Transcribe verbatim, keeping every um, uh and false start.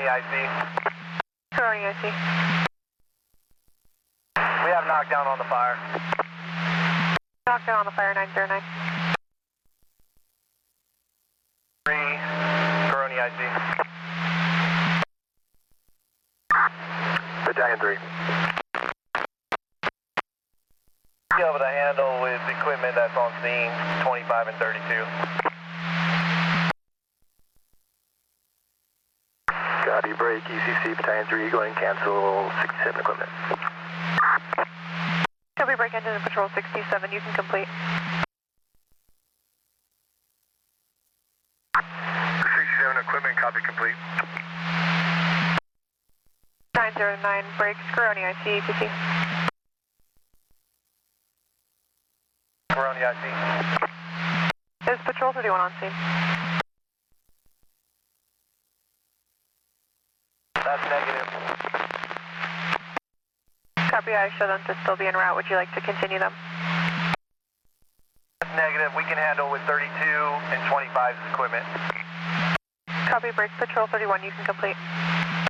Caroni I C. Caroni I C. We have knockdown on the fire. Knockdown on the fire, nine zero nine. Three, Caroni I C. Battalion three. Be able to handle with equipment that's on scene, twenty-five and thirty-two. Copy, break, E C C, Battalion three, go ahead and cancel sixty-seven equipment. Copy, break engine and patrol sixty-seven, you can complete. sixty-seven equipment, copy, complete. nine zero nine, breaks, Caroni I C, E T C. Caroni I C. Is patrol thirty-one on scene? That's negative. Copy, I show them to still be en route. Would you like to continue them? That's negative. We can handle with thirty-two and twenty-five's equipment. Copy, break, patrol thirty-one, you can complete.